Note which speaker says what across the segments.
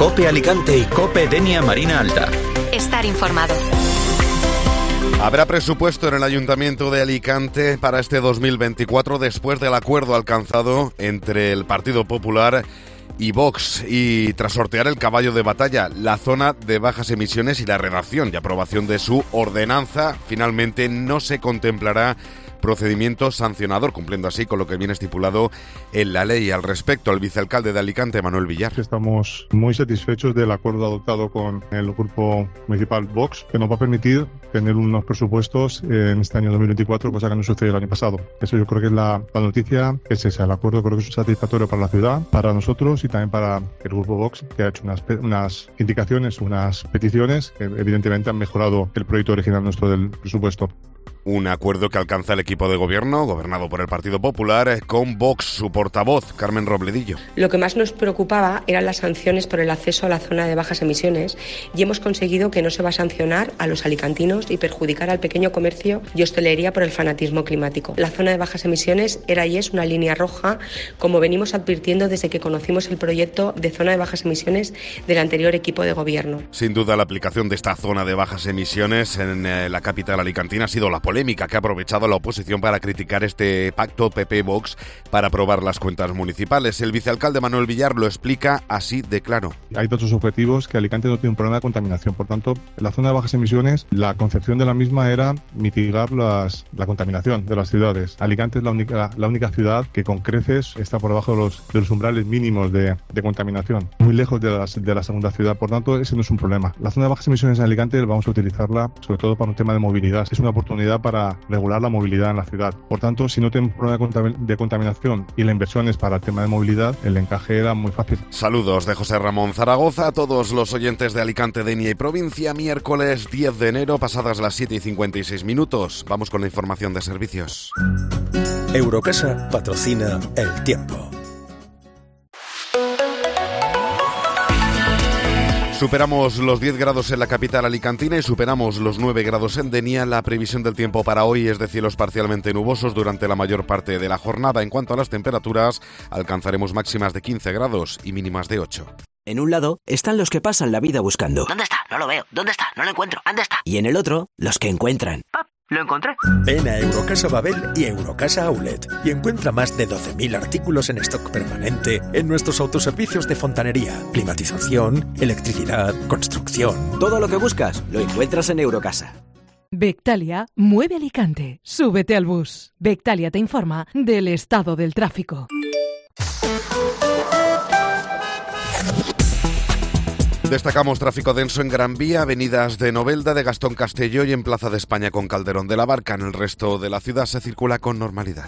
Speaker 1: COPE Alicante y COPE Denia Marina Alta.
Speaker 2: Estar informado.
Speaker 3: Habrá presupuesto en el Ayuntamiento de Alicante para este 2024 después del acuerdo alcanzado entre el Partido Popular y Vox, y tras sortear el caballo de batalla, la zona de bajas emisiones y la redacción y aprobación de su ordenanza, finalmente no se contemplará procedimiento sancionador, cumpliendo así con lo que viene estipulado en la ley. Al respecto, el vicealcalde de Alicante, Manuel Villar.
Speaker 4: Estamos muy satisfechos del acuerdo adoptado con el grupo municipal Vox, que nos va a permitir tener unos presupuestos en este año 2024, cosa que no sucedió el año pasado. Eso yo creo que es la noticia, que es esa. El acuerdo creo que es satisfactorio para la ciudad, para nosotros y también para el grupo Vox, que ha hecho unas indicaciones, unas peticiones que evidentemente han mejorado el proyecto original nuestro del presupuesto.
Speaker 3: Un acuerdo que alcanza el equipo de gobierno, gobernado por el Partido Popular, con Vox, su portavoz, Carmen Robledillo.
Speaker 5: Lo que más nos preocupaba eran las sanciones por el acceso a la zona de bajas emisiones, y hemos conseguido que no se va a sancionar a los alicantinos y perjudicar al pequeño comercio y hostelería por el fanatismo climático. La zona de bajas emisiones era y es una línea roja, como venimos advirtiendo desde que conocimos el proyecto de zona de bajas emisiones del anterior equipo de gobierno.
Speaker 3: Sin duda, la aplicación de esta zona de bajas emisiones en la capital alicantina ha sido la polémica que ha aprovechado la oposición para criticar este pacto PP-Vox para aprobar las cuentas municipales. El vicealcalde Manuel Villar lo explica así de claro.
Speaker 4: Hay otros objetivos, que Alicante no tiene un problema de contaminación. Por tanto, en la zona de bajas emisiones, la concepción de la misma era mitigar la contaminación de las ciudades. Alicante es la única ciudad que con creces está por debajo de los umbrales mínimos de contaminación, muy lejos de la segunda ciudad. Por tanto, ese no es un problema. La zona de bajas emisiones en Alicante vamos a utilizarla sobre todo para un tema de movilidad. Es una oportunidad para regular la movilidad en la ciudad. Por tanto, si no tenemos problema de contaminación y la inversión es para el tema de movilidad, el encaje era muy fácil.
Speaker 3: Saludos de José Ramón Zaragoza a todos los oyentes de Alicante, Denia y provincia. Miércoles 10 de enero, pasadas las 7:56. Vamos con la información de servicios.
Speaker 6: Eurocasa patrocina El Tiempo.
Speaker 3: Superamos los 10 grados en la capital alicantina y superamos los 9 grados en Denia. La previsión del tiempo para hoy es de cielos parcialmente nubosos durante la mayor parte de la jornada. En cuanto a las temperaturas, alcanzaremos máximas de 15 grados y mínimas de 8.
Speaker 7: En un lado están los que pasan la vida buscando.
Speaker 8: ¿Dónde está? No lo veo. ¿Dónde está? No lo encuentro. ¿Dónde está?
Speaker 7: Y en el otro, los que encuentran.
Speaker 8: ¡Ah! ¡Lo encontré!
Speaker 6: Ven a Eurocasa Babel y Eurocasa Outlet y encuentra más de 12.000 artículos en stock permanente en nuestros autoservicios de fontanería, climatización, electricidad, construcción.
Speaker 7: Todo lo que buscas lo encuentras en Eurocasa.
Speaker 9: Bectalia mueve Alicante. Súbete al bus. Bectalia te informa del estado del tráfico.
Speaker 3: Destacamos tráfico denso en Gran Vía, avenidas de Novelda, de Gastón Castelló y en Plaza de España con Calderón de la Barca. En el resto de la ciudad se circula con normalidad.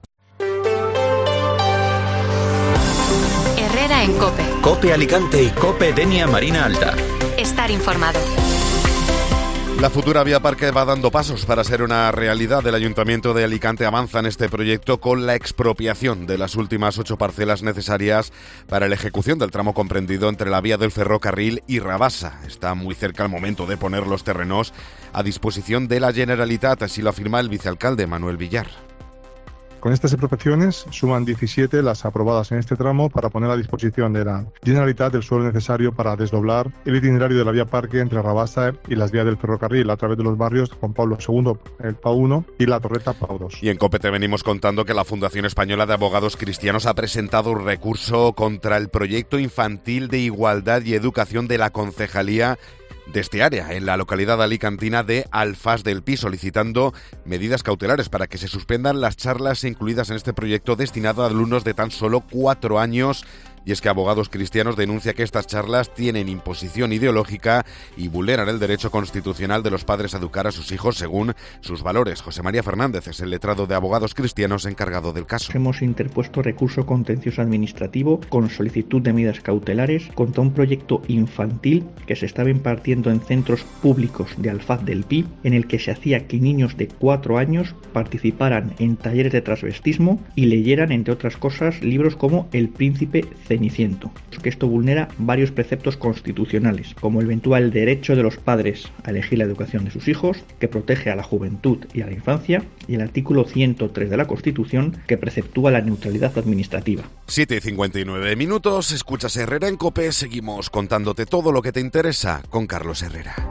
Speaker 2: Herrera en COPE.
Speaker 1: COPE Alicante y COPE Denia Marina Alta.
Speaker 2: Estar informado.
Speaker 3: La futura vía Parque va dando pasos para ser una realidad. El Ayuntamiento de Alicante avanza en este proyecto con la expropiación de las últimas 8 parcelas necesarias para la ejecución del tramo comprendido entre la vía del ferrocarril y Rabasa. Está muy cerca el momento de poner los terrenos a disposición de la Generalitat, así lo afirma el vicealcalde Manuel Villar.
Speaker 4: Con estas expropiaciones suman 17 las aprobadas en este tramo para poner a disposición de la Generalitat el suelo necesario para desdoblar el itinerario de la vía Parque entre Rabasa y las vías del ferrocarril a través de los barrios Juan Pablo II, el Pau 1 y la Torreta Pau 2.
Speaker 3: Y en COPE te venimos contando que la Fundación Española de Abogados Cristianos ha presentado un recurso contra el proyecto infantil de igualdad y educación de la Concejalía de este área, en la localidad alicantina de Alfás del Pi, solicitando medidas cautelares para que se suspendan las charlas incluidas en este proyecto destinado a alumnos de tan solo 4 años. Y es que Abogados Cristianos denuncia que estas charlas tienen imposición ideológica y vulneran el derecho constitucional de los padres a educar a sus hijos según sus valores. José María Fernández es el letrado de Abogados Cristianos encargado del caso.
Speaker 10: Hemos interpuesto recurso contencioso administrativo con solicitud de medidas cautelares contra un proyecto infantil que se estaba impartiendo en centros públicos de Alfaz del Pi, en el que se hacía que niños de 4 años participaran en talleres de transvestismo y leyeran, entre otras cosas, libros como El Príncipe Ceniciento, que esto vulnera varios preceptos constitucionales, como el eventual derecho de los padres a elegir la educación de sus hijos, que protege a la juventud y a la infancia, y el artículo 103 de la Constitución, que preceptúa la neutralidad administrativa.
Speaker 3: 7:59 minutos, escuchas Herrera en COPE, seguimos contándote todo lo que te interesa con Carlos Herrera.